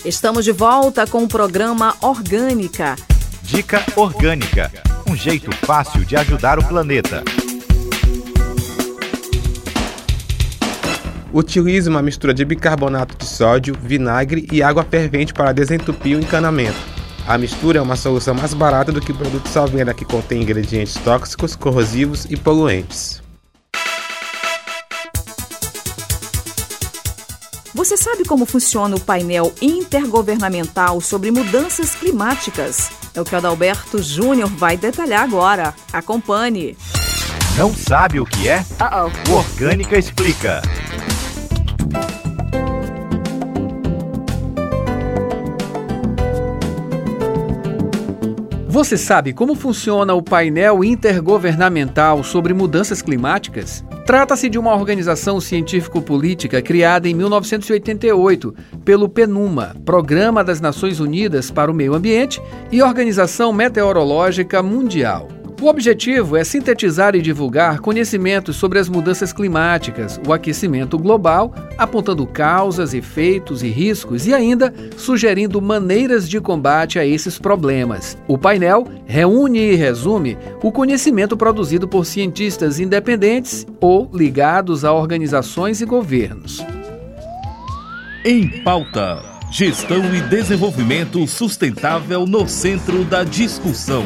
Estamos de volta com o programa Orgânica. Dica Orgânica, um jeito fácil de ajudar o planeta. Utilize uma mistura de bicarbonato de sódio, vinagre e água fervente para desentupir o encanamento. A mistura é uma solução mais barata do que produtos à venda que contém ingredientes tóxicos, corrosivos e poluentes. Você sabe como funciona o painel intergovernamental sobre mudanças climáticas? É o que o Adalberto Júnior vai detalhar agora. Acompanhe. Não sabe o que é? O Orgânica explica. Você sabe como funciona o painel intergovernamental sobre mudanças climáticas? Trata-se de uma organização científico-política criada em 1988 pelo PNUMA, Programa das Nações Unidas para o Meio Ambiente, e Organização Meteorológica Mundial. O objetivo é sintetizar e divulgar conhecimentos sobre as mudanças climáticas, o aquecimento global, apontando causas, efeitos e riscos e ainda sugerindo maneiras de combate a esses problemas. O painel reúne e resume o conhecimento produzido por cientistas independentes ou ligados a organizações e governos. Em pauta, gestão e desenvolvimento sustentável no centro da discussão.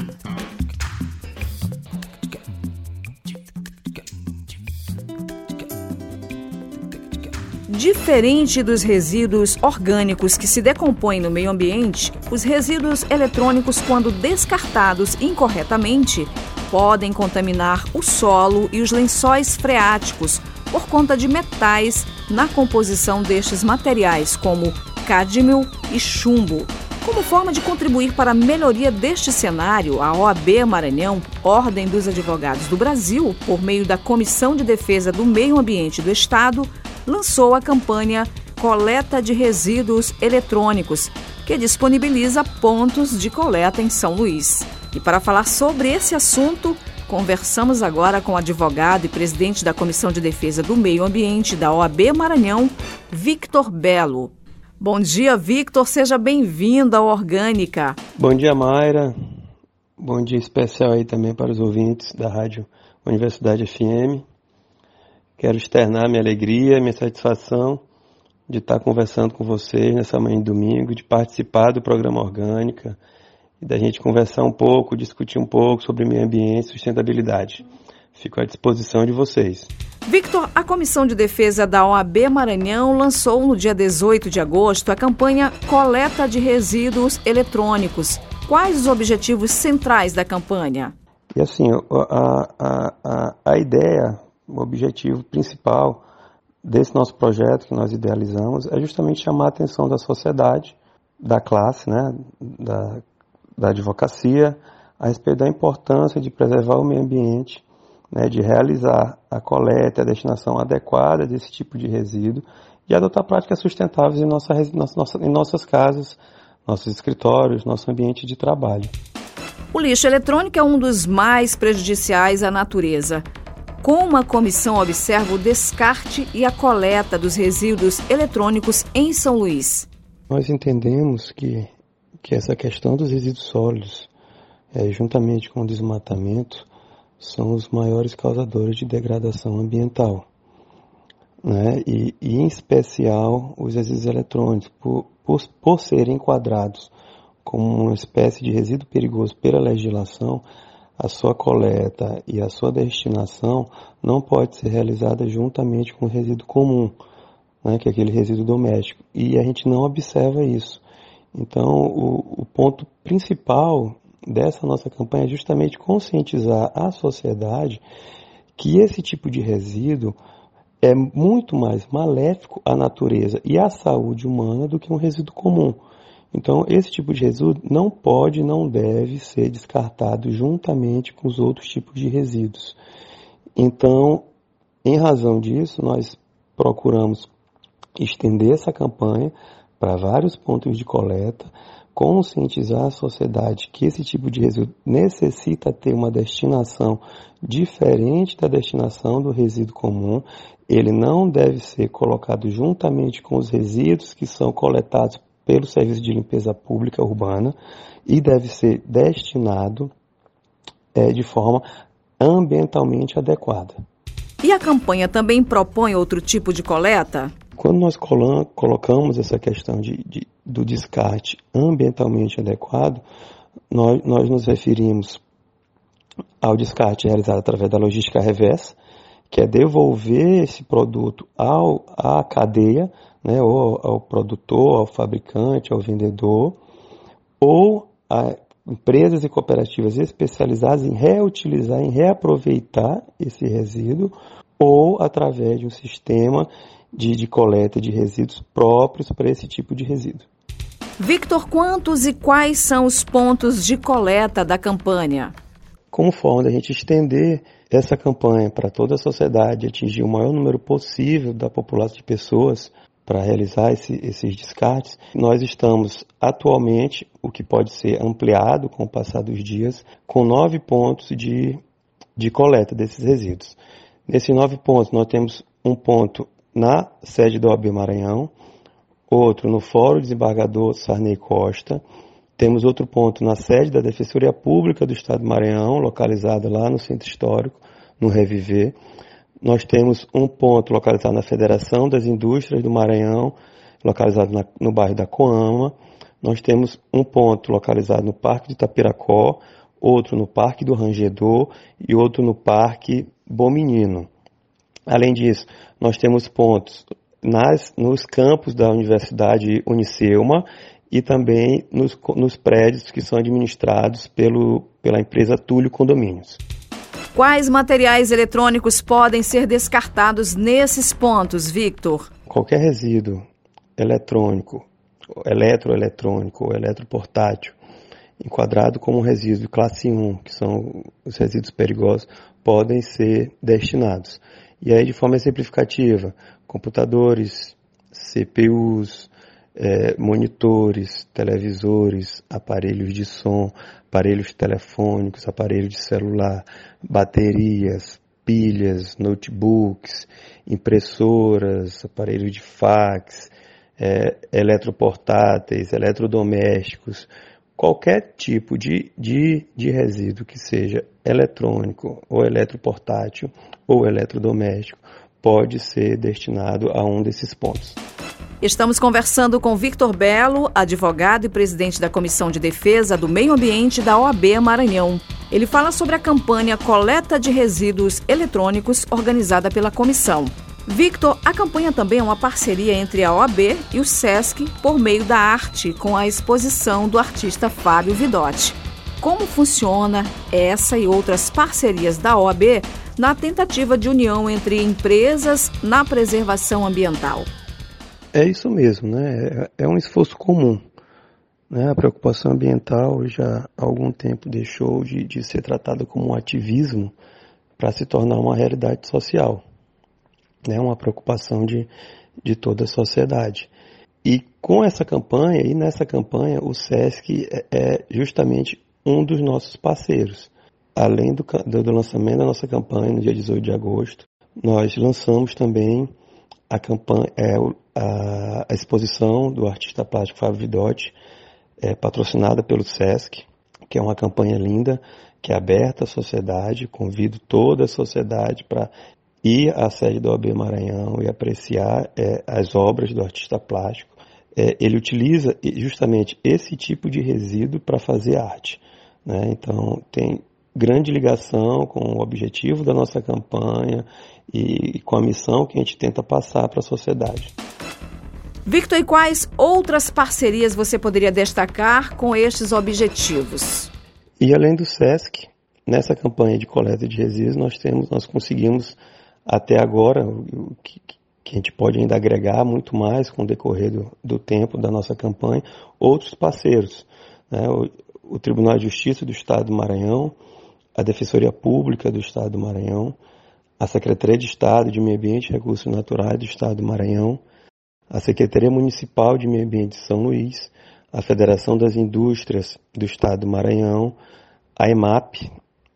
Diferente dos resíduos orgânicos que se decompõem no meio ambiente, os resíduos eletrônicos, quando descartados incorretamente, podem contaminar o solo e os lençóis freáticos por conta de metais na composição destes materiais, como cádmio e chumbo. Como forma de contribuir para a melhoria deste cenário, a OAB Maranhão, Ordem dos Advogados do Brasil, por meio da Comissão de Defesa do Meio Ambiente do Estado, lançou a campanha Coleta de Resíduos Eletrônicos, que disponibiliza pontos de coleta em São Luís. E para falar sobre esse assunto, conversamos agora com o advogado e presidente da Comissão de Defesa do Meio Ambiente da OAB Maranhão, Victor Belo. Bom dia, Victor. Seja bem-vindo ao Orgânica. Bom dia, Mayra. Bom dia especial aí também para os ouvintes da Rádio Universidade FM. Quero externar minha alegria, minha satisfação de estar conversando com vocês nessa manhã de domingo, de participar do programa Orgânica e da gente conversar um pouco, discutir um pouco sobre meio ambiente e sustentabilidade. Fico à disposição de vocês. Victor, a Comissão de Defesa da OAB Maranhão lançou no dia 18 de agosto a campanha Coleta de Resíduos Eletrônicos. Quais os objetivos centrais da campanha? E assim, a ideia, o objetivo principal desse nosso projeto que nós idealizamos é justamente chamar a atenção da sociedade, da classe, né, da advocacia, a respeito da importância de preservar o meio ambiente, né, de realizar a coleta e a destinação adequada desse tipo de resíduo e adotar práticas sustentáveis em nossas casas, nossos escritórios, nosso ambiente de trabalho. O lixo eletrônico é um dos mais prejudiciais à natureza. Como a comissão observa o descarte e a coleta dos resíduos eletrônicos em São Luís? Nós entendemos que essa questão dos resíduos sólidos, juntamente com o desmatamento, são os maiores causadores de degradação ambiental, né? E em especial os resíduos eletrônicos, por serem enquadrados como uma espécie de resíduo perigoso pela legislação, a sua coleta e a sua destinação não pode ser realizada juntamente com o resíduo comum, né, que é aquele resíduo doméstico. E a gente não observa isso. Então, o ponto principal dessa nossa campanha é justamente conscientizar a sociedade que esse tipo de resíduo é muito mais maléfico à natureza e à saúde humana do que um resíduo comum. Então, esse tipo de resíduo não pode, não deve ser descartado juntamente com os outros tipos de resíduos. Então, em razão disso, nós procuramos estender essa campanha para vários pontos de coleta, conscientizar a sociedade que esse tipo de resíduo necessita ter uma destinação diferente da destinação do resíduo comum. Ele não deve ser colocado juntamente com os resíduos que são coletados pelo Serviço de Limpeza Pública Urbana e deve ser destinado de forma ambientalmente adequada. E a campanha também propõe outro tipo de coleta? Quando nós colocamos essa questão do descarte ambientalmente adequado, nós nos referimos ao descarte realizado através da logística reversa, que é devolver esse produto à cadeia, né, ou ao produtor, ao fabricante, ao vendedor, ou a empresas e cooperativas especializadas em reutilizar, em reaproveitar esse resíduo, ou através de um sistema de coleta de resíduos próprios para esse tipo de resíduo. Victor, quantos e quais são os pontos de coleta da campanha? Como forma da gente estender essa campanha para toda a sociedade, atingir o maior número possível da população de pessoas para realizar esses descartes, nós estamos atualmente, o que pode ser ampliado com o passar dos dias, com 9 pontos de coleta desses resíduos. Nesses 9 pontos, nós temos um ponto na sede da OAB Maranhão, outro no Fórum Desembargador Sarney Costa, temos outro ponto na sede da Defensoria Pública do Estado do Maranhão, localizada lá no Centro Histórico, no Reviver. Nós temos um ponto localizado na Federação das Indústrias do Maranhão, localizado no bairro da Coama. Nós temos um ponto localizado no Parque de Itapiracó, outro no Parque do Rangedor e outro no Parque Bom Menino. Além disso, nós temos pontos nos campos da Universidade Unicelma e também nos prédios que são administrados pela empresa Túlio Condomínios. Quais materiais eletrônicos podem ser descartados nesses pontos, Victor? Qualquer resíduo eletrônico, eletroeletrônico ou eletroportátil, enquadrado como resíduo classe 1, que são os resíduos perigosos, podem ser destinados. E aí, de forma exemplificativa, computadores, CPUs, monitores, televisores, aparelhos de som, aparelhos telefônicos, aparelhos de celular, baterias, pilhas, notebooks, impressoras, aparelhos de fax, eletroportáteis, eletrodomésticos, qualquer tipo de resíduo que seja eletrônico ou eletroportátil ou eletrodoméstico pode ser destinado a um desses pontos. Estamos conversando com Victor Belo, advogado e presidente da Comissão de Defesa do Meio Ambiente da OAB Maranhão. Ele fala sobre a campanha Coleta de Resíduos Eletrônicos organizada pela comissão. Victor, a campanha também é uma parceria entre a OAB e o SESC por meio da arte, com a exposição do artista Fábio Vidotti. Como funciona essa e outras parcerias da OAB na tentativa de união entre empresas na preservação ambiental? É isso mesmo, né? É um esforço comum, né? A preocupação ambiental já há algum tempo deixou de ser tratada como um ativismo para se tornar uma realidade social, né? Uma preocupação de toda a sociedade. E com essa campanha, nessa campanha, o SESC é justamente um dos nossos parceiros. Além do lançamento da nossa campanha no dia 18 de agosto, nós lançamos também a campanha, a exposição do artista plástico Fábio Vidotti, patrocinada pelo SESC, que é uma campanha linda, que é aberta à sociedade. Convido toda a sociedade para ir à sede da OAB Maranhão e apreciar as obras do artista plástico. Ele utiliza justamente esse tipo de resíduo para fazer arte, né? Então tem grande ligação com o objetivo da nossa campanha e com a missão que a gente tenta passar para a sociedade. Victor, e quais outras parcerias você poderia destacar com estes objetivos? E além do SESC, nessa campanha de coleta de resíduos, nós conseguimos até agora, o que a gente pode ainda agregar muito mais com o decorrer do tempo da nossa campanha, outros parceiros, né? O Tribunal de Justiça do Estado do Maranhão, a Defensoria Pública do Estado do Maranhão, a Secretaria de Estado de Meio Ambiente e Recursos Naturais do Estado do Maranhão, a Secretaria Municipal de Meio Ambiente de São Luís, a Federação das Indústrias do Estado do Maranhão, a EMAP,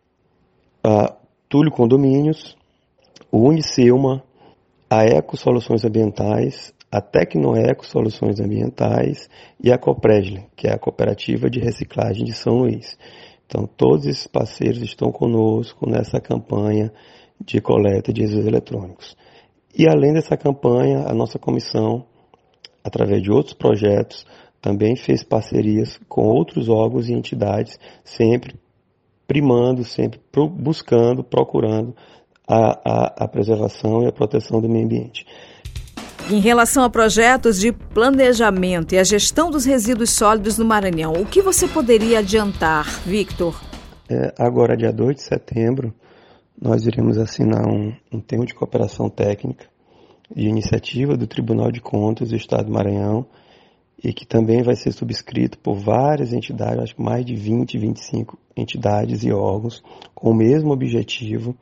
a Túlio Condomínios, o Unicelma, a Eco Soluções Ambientais, a Tecnoeco Soluções Ambientais e a Copresle, que é a Cooperativa de Reciclagem de São Luís. Então, todos esses parceiros estão conosco nessa campanha de coleta de resíduos eletrônicos. E além dessa campanha, a nossa comissão, através de outros projetos, também fez parcerias com outros órgãos e entidades, sempre primando, sempre buscando, procurando a preservação e a proteção do meio ambiente. Em relação a projetos de planejamento e a gestão dos resíduos sólidos no Maranhão, o que você poderia adiantar, Victor? Agora, dia 2 de setembro, nós iremos assinar um termo de cooperação técnica de iniciativa do Tribunal de Contas do Estado do Maranhão e que também vai ser subscrito por várias entidades, acho que mais de 20, 25 entidades e órgãos, com o mesmo objetivo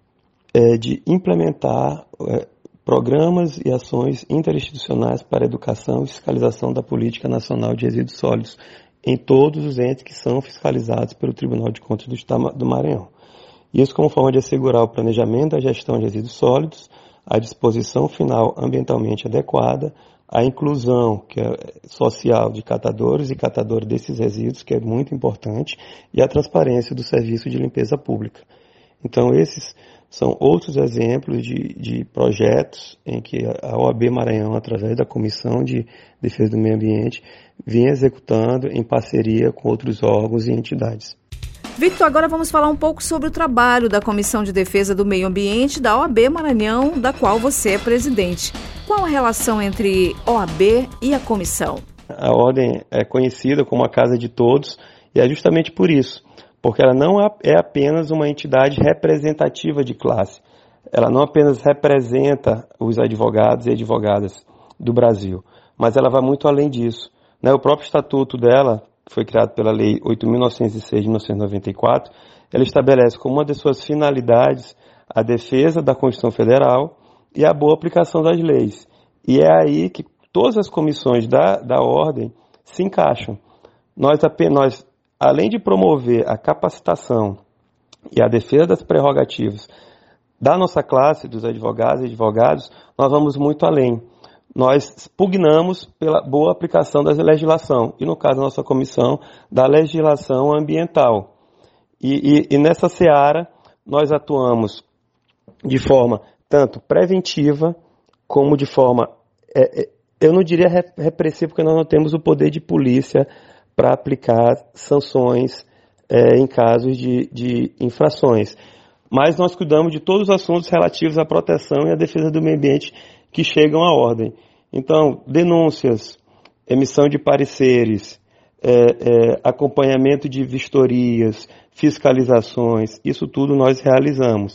de implementar programas e ações interinstitucionais para a educação e fiscalização da Política Nacional de Resíduos Sólidos em todos os entes que são fiscalizados pelo Tribunal de Contas do Estado do Maranhão. Isso como forma de assegurar o planejamento da gestão de resíduos sólidos, a disposição final ambientalmente adequada, a inclusão social de catadores e catadoras desses resíduos, que é muito importante, e a transparência do serviço de limpeza pública. Então, esses são outros exemplos de projetos em que a OAB Maranhão, através da Comissão de Defesa do Meio Ambiente, vem executando em parceria com outros órgãos e entidades. Victor, agora vamos falar um pouco sobre o trabalho da Comissão de Defesa do Meio Ambiente da OAB Maranhão, da qual você é presidente. Qual a relação entre OAB e a comissão? A ordem é conhecida como a Casa de Todos e é justamente por isso, porque ela não é apenas uma entidade representativa de classe. Ela não apenas representa os advogados e advogadas do Brasil, mas ela vai muito além disso. O próprio estatuto dela, que foi criado pela Lei 8.906 de 1994, ela estabelece como uma das suas finalidades a defesa da Constituição Federal e a boa aplicação das leis. E é aí que todas as comissões da ordem se encaixam. Nós, além de promover a capacitação e a defesa das prerrogativas da nossa classe, dos advogados e advogados, nós vamos muito além. Nós pugnamos pela boa aplicação da legislação, e no caso da nossa comissão, da legislação ambiental. E nessa seara, nós atuamos de forma tanto preventiva, como de forma, eu não diria repressiva, porque nós não temos o poder de polícia para aplicar sanções em casos de infrações. Mas nós cuidamos de todos os assuntos relativos à proteção e à defesa do meio ambiente que chegam à ordem. Então, denúncias, emissão de pareceres, acompanhamento de vistorias, fiscalizações, isso tudo nós realizamos.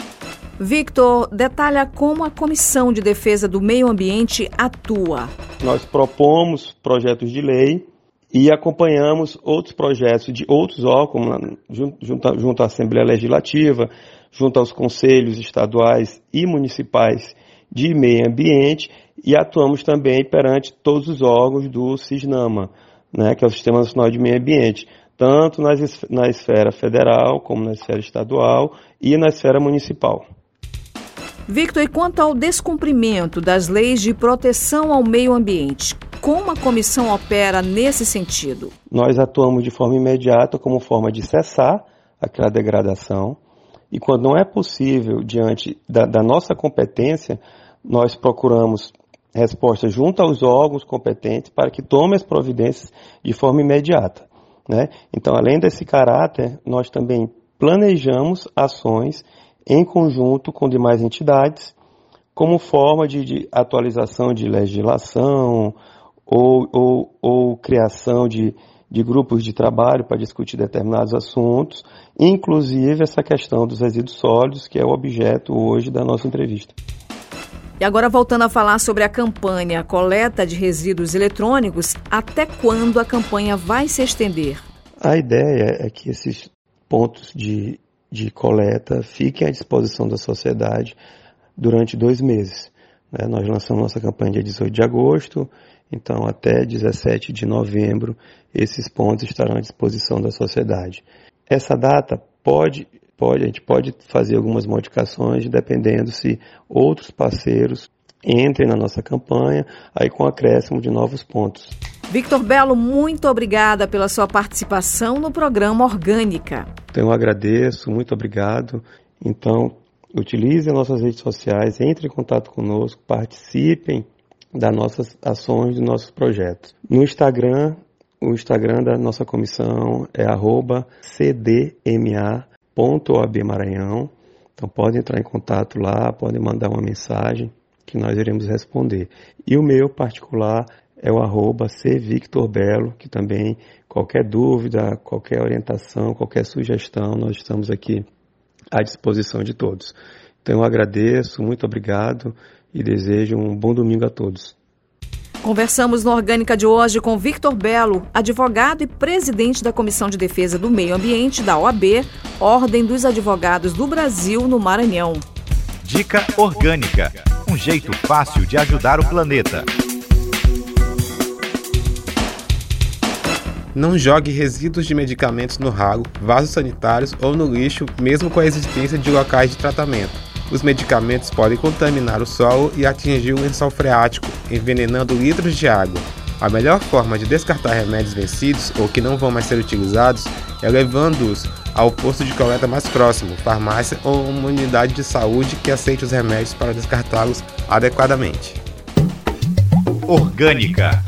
Victor, detalha como a Comissão de Defesa do Meio Ambiente atua. Nós propomos projetos de lei e acompanhamos outros projetos de outros órgãos, junto à Assembleia Legislativa, junto aos conselhos estaduais e municipais de meio ambiente, e atuamos também perante todos os órgãos do SISNAMA, que é o Sistema Nacional de Meio Ambiente, tanto na esfera federal, como na esfera estadual e na esfera municipal. Victor, e quanto ao descumprimento das leis de proteção ao meio ambiente, como a comissão opera nesse sentido? Nós atuamos de forma imediata como forma de cessar aquela degradação, e quando não é possível, diante da nossa competência, nós procuramos resposta junto aos órgãos competentes para que tomem as providências de forma imediata. Então, além desse caráter, nós também planejamos ações em conjunto com demais entidades, como forma de atualização de legislação ou criação de grupos de trabalho para discutir determinados assuntos, inclusive essa questão dos resíduos sólidos, que é o objeto hoje da nossa entrevista. E agora, voltando a falar sobre a campanha Coleta de Resíduos Eletrônicos, até quando a campanha vai se estender? A ideia é que esses pontos de coleta fiquem à disposição da sociedade durante 2 meses. Nós lançamos nossa campanha dia 18 de agosto, então até 17 de novembro esses pontos estarão à disposição da sociedade. Essa data a gente pode fazer algumas modificações, dependendo se outros parceiros entrem na nossa campanha, aí com acréscimo de novos pontos. Victor Belo, muito obrigada pela sua participação no programa Orgânica. Então, eu agradeço, muito obrigado. Então, utilizem as nossas redes sociais, entrem em contato conosco, participem das nossas ações, dos nossos projetos. No Instagram, o Instagram da nossa comissão é @cdma.obmaranhão. Então, podem entrar em contato lá, podem mandar uma mensagem que nós iremos responder. E o meu particular é o @cvictorbelo, que também qualquer dúvida, qualquer orientação, qualquer sugestão, nós estamos aqui à disposição de todos. Então eu agradeço, muito obrigado e desejo um bom domingo a todos. Conversamos no Orgânica de hoje com Victor Belo, advogado e presidente da Comissão de Defesa do Meio Ambiente da OAB, Ordem dos Advogados do Brasil, no Maranhão. Dica Orgânica, um jeito fácil de ajudar o planeta. Não jogue resíduos de medicamentos no ralo, vasos sanitários ou no lixo, mesmo com a existência de locais de tratamento. Os medicamentos podem contaminar o solo e atingir o lençol freático, envenenando litros de água. A melhor forma de descartar remédios vencidos ou que não vão mais ser utilizados é levando-os ao posto de coleta mais próximo, farmácia ou uma unidade de saúde que aceite os remédios para descartá-los adequadamente. Orgânica.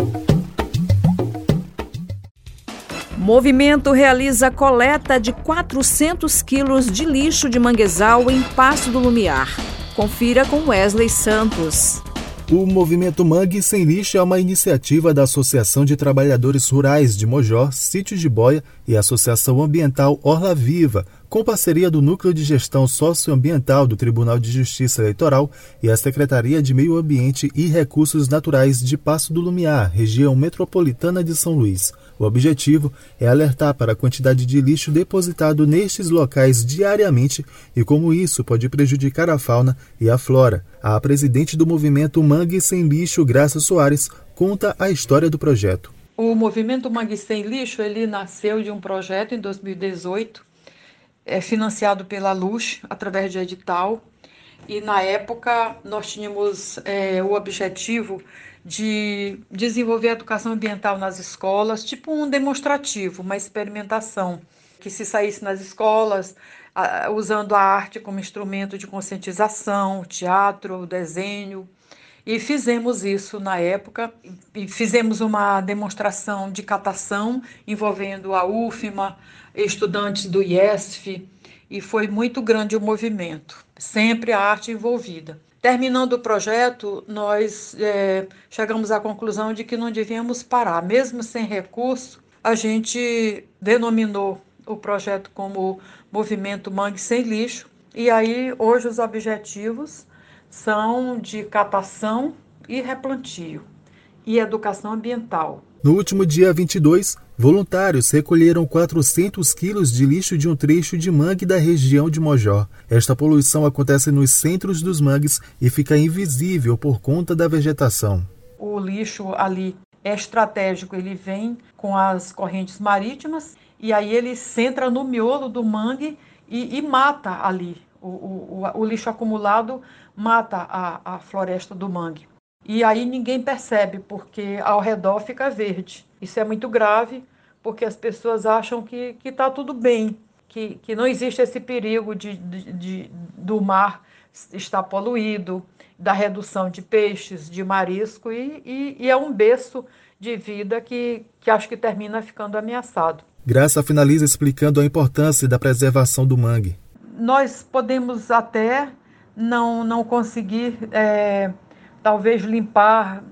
Movimento realiza coleta de 400 quilos de lixo de manguezal em Passo do Lumiar. Confira com Wesley Santos. O Movimento Mangue Sem Lixo é uma iniciativa da Associação de Trabalhadores Rurais de Mojó, Sítio de Boia e Associação Ambiental Orla Viva, com parceria do Núcleo de Gestão Socioambiental do Tribunal de Justiça Eleitoral e a Secretaria de Meio Ambiente e Recursos Naturais de Passo do Lumiar, região metropolitana de São Luís. O objetivo é alertar para a quantidade de lixo depositado nestes locais diariamente e como isso pode prejudicar a fauna e a flora. A presidente do Movimento Mangue Sem Lixo, Graça Soares, conta a história do projeto. O Movimento Mangue Sem Lixo ele nasceu de um projeto em 2018, financiado pela Luz, através de edital. E na época nós tínhamos o objetivo de desenvolver a educação ambiental nas escolas, tipo um demonstrativo, uma experimentação, que se saísse nas escolas usando a arte como instrumento de conscientização, teatro, desenho. E fizemos isso na época, e fizemos uma demonstração de catação envolvendo a UFMA, estudantes do IESF, e foi muito grande o movimento, sempre a arte envolvida. Terminando o projeto, nós chegamos à conclusão de que não devíamos parar. Mesmo sem recurso, a gente denominou o projeto como Movimento Mangue Sem Lixo. E aí, hoje, os objetivos são de catação e replantio e educação ambiental. No último dia 22, voluntários recolheram 400 quilos de lixo de um trecho de mangue da região de Mojó. Esta poluição acontece nos centros dos mangues e fica invisível por conta da vegetação. O lixo ali é estratégico, ele vem com as correntes marítimas e aí ele centra no miolo do mangue e mata ali. O lixo acumulado mata a floresta do mangue. E aí ninguém percebe, porque ao redor fica verde. Isso é muito grave, porque as pessoas acham que está tudo bem, que não existe esse perigo do mar estar poluído, da redução de peixes, de marisco, e é um berço de vida que acho que termina ficando ameaçado. Graça finaliza explicando a importância da preservação do mangue. Nós podemos até não conseguir talvez limpar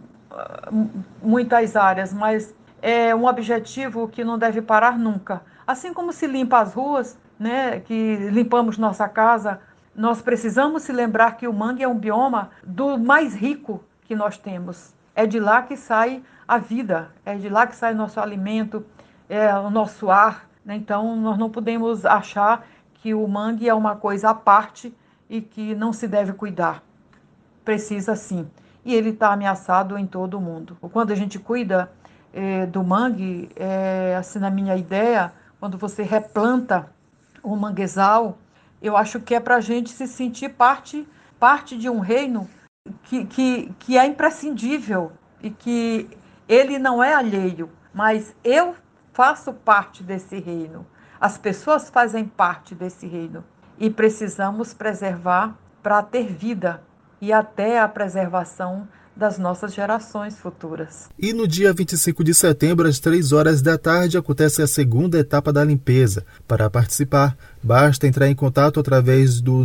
muitas áreas, mas é um objetivo que não deve parar nunca. Assim como se limpa as ruas, né, que limpamos nossa casa, nós precisamos se lembrar que o mangue é um bioma do mais rico que nós temos. É de lá que sai a vida, é de lá que sai nosso alimento, o nosso ar. Né? Então, nós não podemos achar que o mangue é uma coisa à parte e que não se deve cuidar. Precisa sim. E ele está ameaçado em todo o mundo. Quando a gente cuida do mangue, assim, na minha ideia, quando você replanta o manguezal, eu acho que é para a gente se sentir parte de um reino que é imprescindível e que ele não é alheio, mas eu faço parte desse reino. As pessoas fazem parte desse reino e precisamos preservar para ter vida e até a preservação das nossas gerações futuras. E no dia 25 de setembro, às 15h, acontece a segunda etapa da limpeza. Para participar, basta entrar em contato através do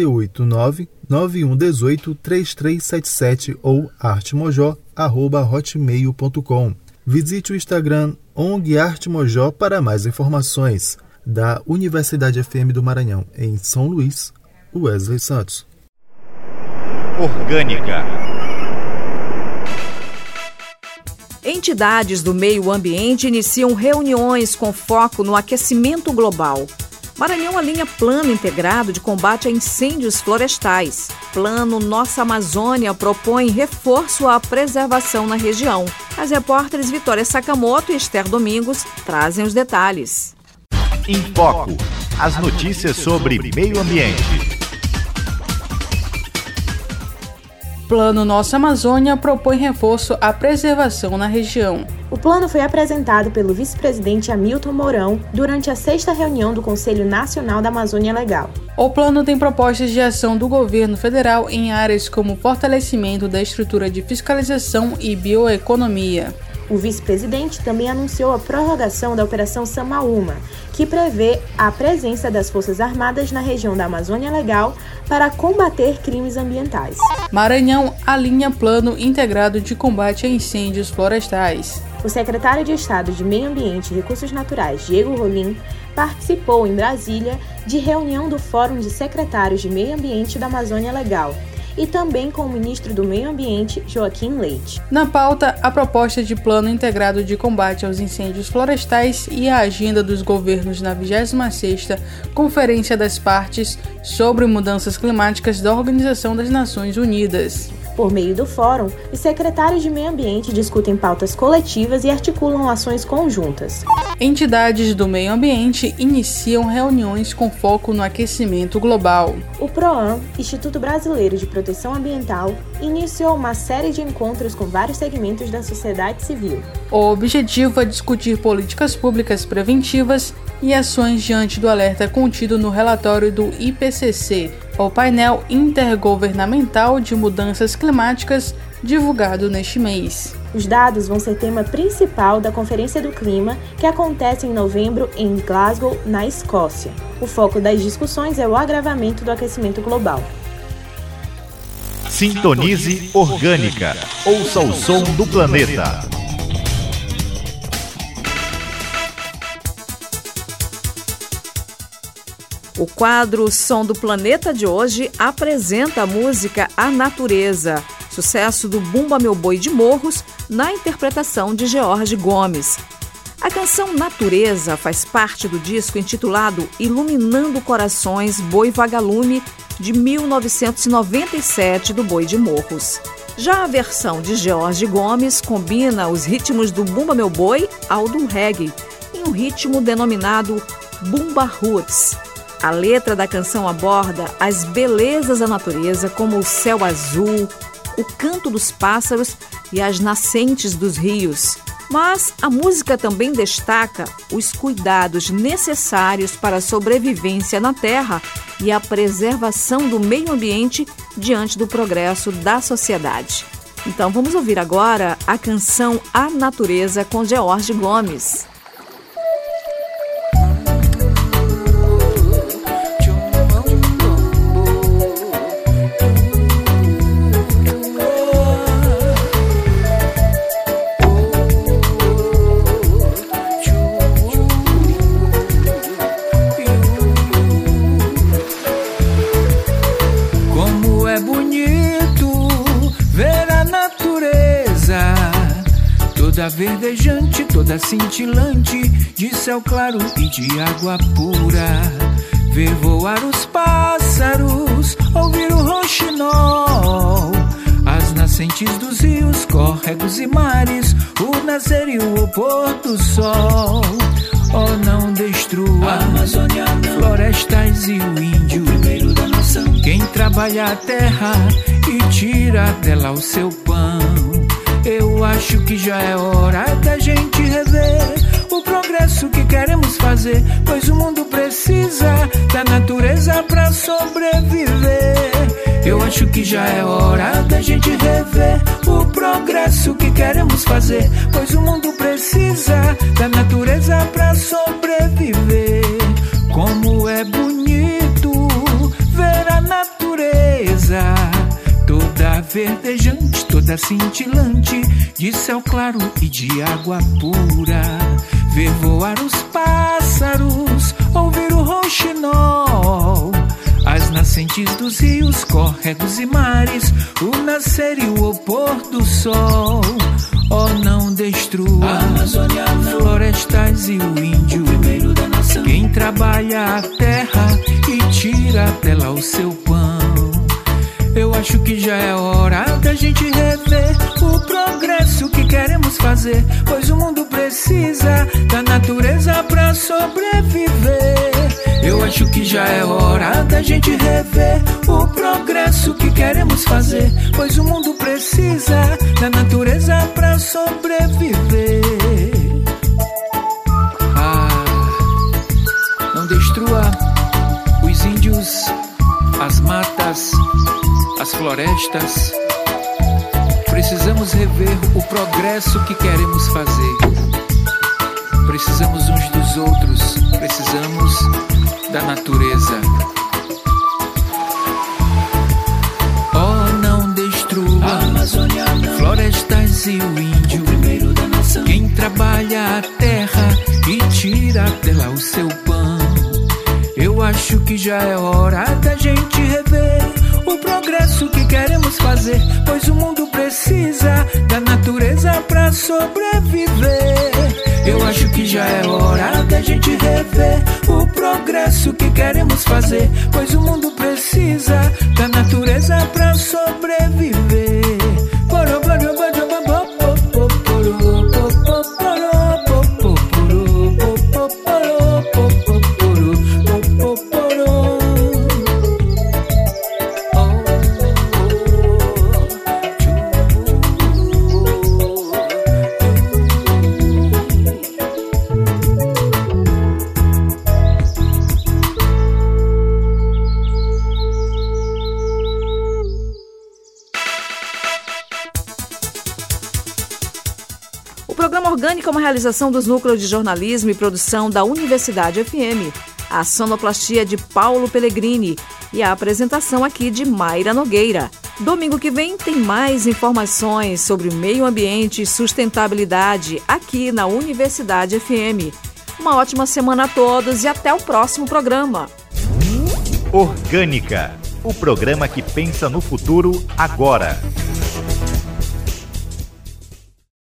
989-9118-3377 ou artemojó@hotmail.com. Visite o Instagram ONG Artemojó para mais informações. Da Universidade FM do Maranhão, em São Luís, Wesley Santos. Orgânica. Entidades do meio ambiente iniciam reuniões com foco no aquecimento global. Maranhão alinha Plano Integrado de Combate a Incêndios Florestais. Plano Nossa Amazônia propõe reforço à preservação na região. As repórteres Vitória Sakamoto e Esther Domingos trazem os detalhes. Em Foco, as notícias sobre meio ambiente. Plano Nossa Amazônia propõe reforço à preservação na região. O plano foi apresentado pelo vice-presidente Hamilton Mourão durante a 6ª reunião do Conselho Nacional da Amazônia Legal. O plano tem propostas de ação do governo federal em áreas como fortalecimento da estrutura de fiscalização e bioeconomia. O vice-presidente também anunciou a prorrogação da Operação Samaúma, que prevê a presença das Forças Armadas na região da Amazônia Legal para combater crimes ambientais. Maranhão alinha Plano Integrado de Combate a Incêndios Florestais. O secretário de Estado de Meio Ambiente e Recursos Naturais, Diego Rolim, participou em Brasília de reunião do Fórum de Secretários de Meio Ambiente da Amazônia Legal, e também com o ministro do Meio Ambiente, Joaquim Leite. Na pauta, a proposta de Plano Integrado de Combate aos Incêndios Florestais e a agenda dos governos na 26ª Conferência das Partes sobre Mudanças Climáticas da Organização das Nações Unidas. Por meio do fórum, os secretários de Meio Ambiente discutem pautas coletivas e articulam ações conjuntas. Entidades do meio ambiente iniciam reuniões com foco no aquecimento global. O PROAM, Instituto Brasileiro de Proteção Ambiental, iniciou uma série de encontros com vários segmentos da sociedade civil. O objetivo é discutir políticas públicas preventivas e ações diante do alerta contido no relatório do IPCC, o painel intergovernamental de mudanças climáticas, divulgado neste mês. Os dados vão ser tema principal da Conferência do Clima, que acontece em novembro em Glasgow, na Escócia. O foco das discussões é o agravamento do aquecimento global. Sintonize Orgânica. Ouça o som do planeta. O quadro Som do Planeta de hoje apresenta a música A Natureza, sucesso do Bumba Meu Boi de Morros, na interpretação de George Gomes. A canção Natureza faz parte do disco intitulado Iluminando Corações Boi Vagalume, de 1997, do Boi de Morros. Já a versão de George Gomes combina os ritmos do Bumba Meu Boi ao do reggae, em um ritmo denominado Bumba Roots. A letra da canção aborda as belezas da natureza, como o céu azul, o canto dos pássaros e as nascentes dos rios. Mas a música também destaca os cuidados necessários para a sobrevivência na Terra e a preservação do meio ambiente diante do progresso da sociedade. Então vamos ouvir agora a canção A Natureza com George Gomes. Toda verdejante, toda cintilante, de céu claro e de água pura. Ver voar os pássaros, ouvir o rouxinol, as nascentes dos rios, córregos e mares, o nascer e o pôr do sol. Oh, não destrua a Amazônia, não. Florestais e o índio, o primeiro da nossa nação. Quem trabalha a terra e tira dela o seu pão. Eu acho que já é hora da gente rever o progresso que queremos fazer, pois o mundo precisa da natureza pra sobreviver. Eu acho que já é hora da gente rever o progresso que queremos fazer, pois o mundo precisa da natureza pra sobreviver. Como é bonito ver a natureza toda verdejante, toda cintilante, de céu claro e de água pura. Ver voar os pássaros, ouvir o rouxinol, as nascentes dos rios, córregos e mares, o nascer e o pôr do sol. Oh, não destrua a Amazônia, não. Florestas e o índio, o primeiro da nação. Quem trabalha a terra e tira dela o seu pão. Eu acho que já é hora da gente rever o progresso que queremos fazer, pois o mundo precisa da natureza pra sobreviver. Eu acho que já é hora da gente rever o progresso que queremos fazer, pois o mundo precisa da natureza pra sobreviver. Não destrua os índios, as matas, as florestas. Precisamos rever o progresso que queremos fazer. Precisamos uns dos outros, precisamos da natureza. Oh, não destrua a Amazônia, não. Florestas e o índio, o primeiro da nação. Quem trabalha a terra e tira dela o seu pão. Eu acho que já é hora da gente rever o progresso que queremos fazer, pois o mundo precisa da natureza pra sobreviver. Eu acho que já é hora da gente rever o progresso que queremos fazer, pois o mundo precisa da natureza pra sobreviver. Orgânica é uma realização dos núcleos de jornalismo e produção da Universidade FM. A sonoplastia de Paulo Pellegrini e a apresentação aqui de Mayra Nogueira. Domingo que vem tem mais informações sobre o meio ambiente e sustentabilidade aqui na Universidade FM. Uma ótima semana a todos e até o próximo programa. Orgânica, o programa que pensa no futuro agora.